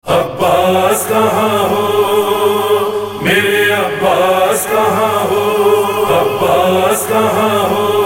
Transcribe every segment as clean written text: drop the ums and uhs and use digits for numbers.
عباس کہاں ہو میرے عباس کہاں ہو، عباس کہاں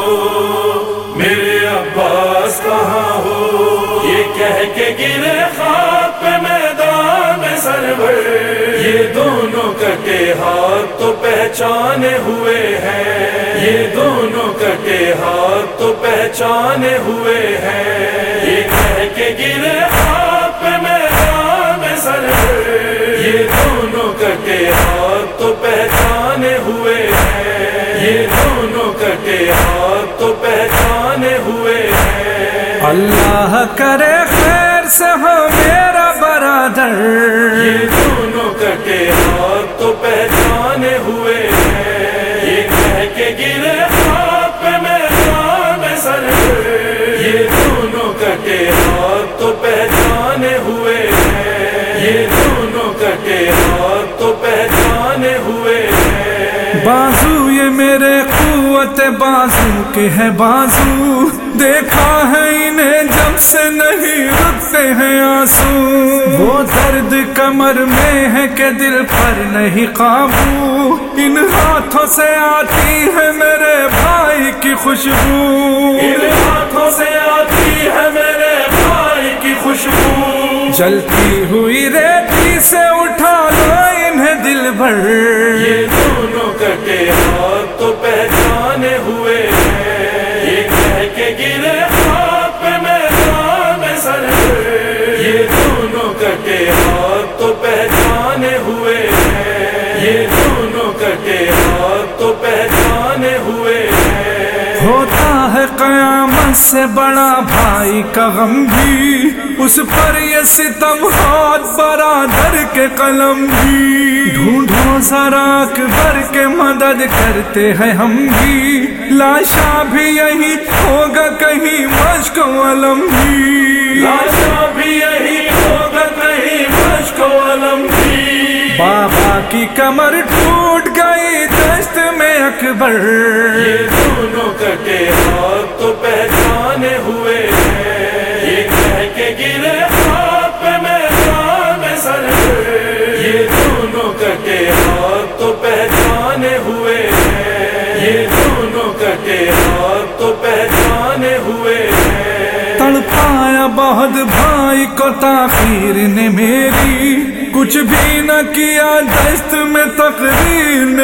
ہو میرے عباس کہاں ہو، یہ کہہ کے گرے خاک پہ میدان سرور، یہ دونوں کٹے ہاتھ تو پہچانے ہوئے ہیں، یہ دونوں کٹے ہاتھ تو پہچانے ہوئے ہیں، یہ کہہ کے گرے خاک پہ میدان سرور، یہ دونوں کٹے ہاتھ تو پہچانے ہوئے ہیں، یہ دونوں کٹے ہاتھ تو پہچانے ہوئے ہیں۔ اللہ کرے خیر سے ہو میرا برادر، یہ دونوں کٹے ہاتھ تو پہچانے ہوئے ہیں، یہ کہہ کے گرے خاک پہ میدان سرور، یہ دونوں کٹے ہاتھ تو پہچانے ہوئے ہیں، یہ دونوں کٹے ہاتھ تو پہچانے ہوئے ہیں۔ بازو یہ میرے قوت بازو کے ہے بازو، دیکھا ہے انہیں جب سے نہیں رکتے ہیں آنسو، وہ درد کمر میں ہے کہ دل پر نہیں قابو، ان ہاتھوں سے آتی ہے میرے بھائی کی خوشبو، ان ہاتھوں سے آتی ہے میرے بھائی کی خوشبو، جلتی ہوئی ریتی سے اٹھا لو انہیں دل بھر، یہ دونوں کٹے ہاتھ تو پہچانے ہوئے ہیں، یہ کہہ کے گرے خاک پہ میدان سرور، یہ دونوں کٹے ہاتھ تو پہچانے ہوئے ہیں، یہ دونوں کٹے ہاتھ تو پہچانے ہوئے ہیں۔ ہوتا ہے قیامت سے بڑا بھائی کا غم بھی، اس پر یہ ستم ہاتھ برادر کے قلم بھی، ڈھونڈو ذرا اکبر کے مدد کرتے ہیں ہم بھی، لاشا بھی یہی ہوگا کہیں مشک و علم بھی، لاشا بھی یہی ہوگا کہیں مشک و علم بھی، بابا کی کمر ٹوٹ گئی دشت میں اکبر، یہ دونوں کٹے ہاتھ تو پہچانے ہوئے ہیں، یہ کہہ کے گرے خاک پہ میدان سرور، یہ دونوں کٹے ہاتھ تو پہچانے ہوئے ہیں، یہ دونوں کٹے ہاتھ تو پہچانے ہوئے ہیں۔ تڑپایا بہت بھائی کو تاخیر نے میری، کچھ بھی نہ کیا دست میں تقدیر نے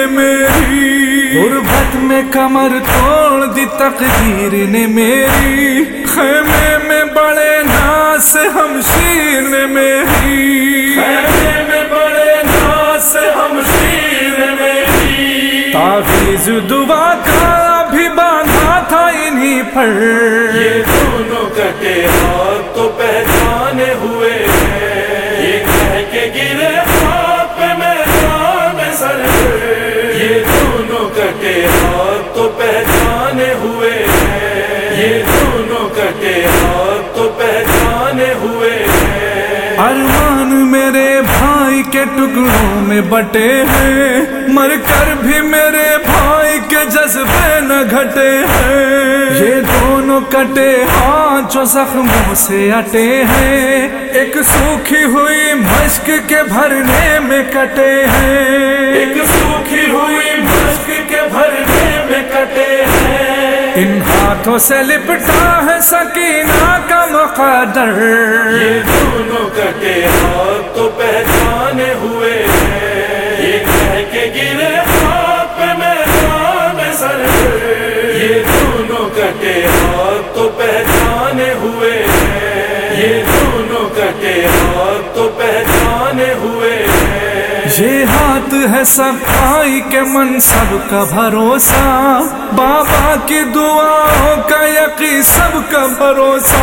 میری، غربت میں کمر توڑ دی تقدیر نے میری، خیمے میں بڑے ناز سے ہمشیر نے میری، خیمے میں بڑے ناز سے ہمشیر نے میری، تعویذ دعا کا بھی باندھا تھا انہی پر، یہ دونوں کٹے ہاتھ تو پہچانے ہوئے ہیں، یہ کہہ کے گرے خاک پہ میدان سرور، یہ دونوں کٹے ہاتھ تو پہچانے ہوئے ہیں، یہ دونوں کٹے ہاتھ تو پہچانے ہوئے ہیں۔ ارمان میرے بھائی کے ٹکڑوں میں بٹے ہیں، مر کر بھی میرے بھائی کے جذبے نہ گھٹے ہیں، یہ دونوں کٹے ہاتھ جو زخموں سے اٹے ہیں، ایک سوکھی ہوئی مشک کے بھرنے میں کٹے ہیں، ایک سوکھی ہوئی مشک کے بھرنے میں کٹے ہیں، ان ہاتھوں سے لپٹا ہے سکینہ کا مقدر، یہ دونوں کٹے ہاتھ تو پہچانے ہوئے ہیں، یہ کہہ کے گرے خاک پہ میدان سرور، یہ دونوں کٹے ہاتھ تو پہچانے ہوئے ہیں، یہ دونوں کٹے ہاتھ تو پہچانے ہوئے ہیں۔ یہ ہاتھ ہے صفائی کے منصب کا بھروسہ، بابا کی دعاؤں کا یقین سب کا بھروسہ،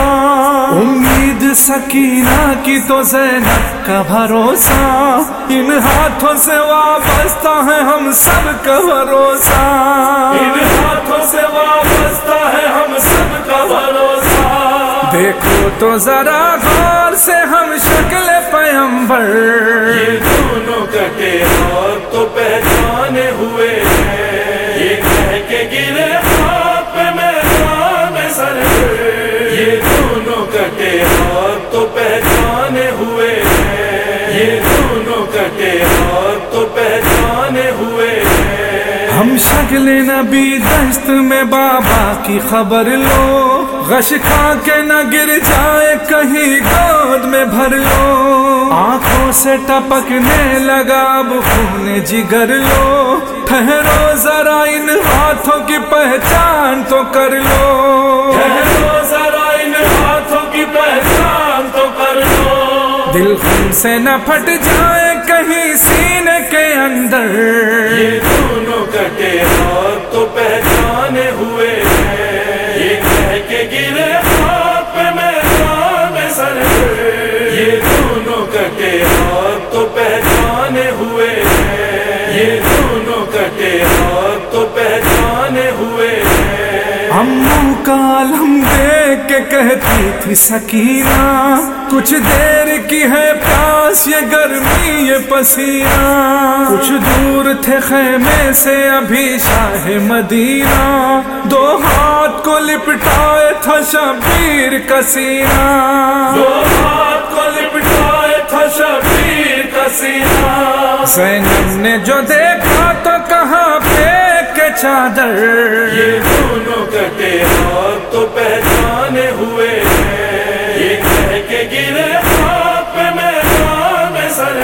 امید سکینہ کی تو زینب کا بھروسہ، ان ہاتھوں سے وابستہ ہے ہم سب کا بھروسہ، ان ہاتھوں سے وابستہ ہے ہم سب کا بھروسہ، دیکھو تو ذرا غور سے ہم شکل پیمبر، یہ دونوں کٹے ہاتھ تو پہچانے ہوئے ہیں، یہ کہہ کے گرے خاک پہ میدان سرور، یہ دونوں کٹے ہاتھ تو پہچانے ہوئے ہیں، یہ دونوں کٹے ہاتھ تو پہچانے ہوئے ہیں۔ ہم شکل نبی دست میں بابا کی خبر لو، غش کھا کے نہ گر جائے کہیں گود میں بھر لو، آنکھوں سے ٹپکنے لگا اب خون جگر لو، ٹھہرو ذرا ان ہاتھوں کی پہچان تو کر لو، ٹھہرو ذرا ان ہاتھوں کی پہچان تو کر لو، دل خون سے نہ پھٹ جائے کہیں سینے کے اندر، یہ دونوں کٹے ہاتھ تو پہچانے ہوئے ہیں، یہ کہہ کے گرے ہاتھ پہ میدان سر، یہ دونوں کٹے ہاتھ تو پہچانے ہوئے ہیں، یہ دونوں کٹے ہاتھ تو پہچانے ہوئے ہیں۔ اماں کا عالم دیکھ کے کہتی تھی سکینہ، کچھ دیر کی ہے پیاس یہ گرمی یہ پسینہ، کچھ دور تھے خیمے سے ابھی شاہ مدینہ، دو ہاتھ کو لپٹائے تھا شبیر کا سینہ، دو ہاتھ کو لپٹائے تھا شبیر کا سینہ، زینب نے جو دیکھا تو کہا پھینک کے چادر، یہ دونوں کٹے ہاتھ تو پہچانے ہوئے ہیں، یہ کہہ کے گرے ہاتھ پہ میدان سر،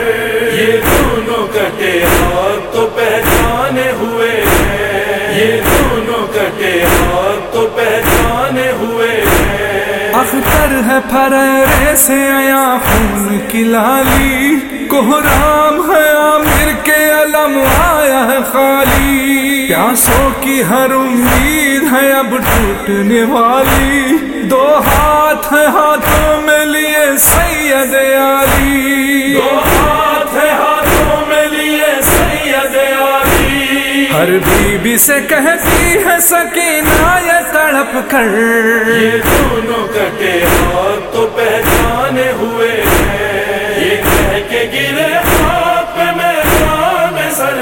یہ دونوں کٹے ہاتھ تو پہچانے ہوئے ہیں، یہ دونوں کٹے ہاتھ تو پہچانے ہوئے ہیں۔ اختر ہے پھریرے سے آیا خون کی لالی، کوہرام ہے عامر کے علم آیا ہے خالی، پیاسوں کی ہر امید ہے اب ٹوٹنے والی، دو ہاتھ ہیں ہاتھوں میں لیے سید علی، دو ہاتھ ہیں ہاتھوں میں لیے سید علی، ہر بیوی سے کہتی ہے سکینہ یہ تڑپ کر، یہ دونوں کٹے ہاتھ تو پہچانے ہوئے ہیں، یہ کہہ کے گرے ہاتھ پہ میدان سر،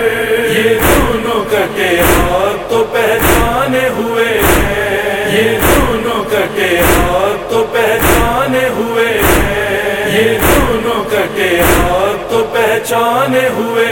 یہ دونوں کٹے ہاتھ تو پہچانے ہوئے ہیں، یہ دونوں کٹے ہاتھ تو پہچانے ہوئے ہیں، یہ دونوں کٹے ہاتھ تو پہچانے ہوئے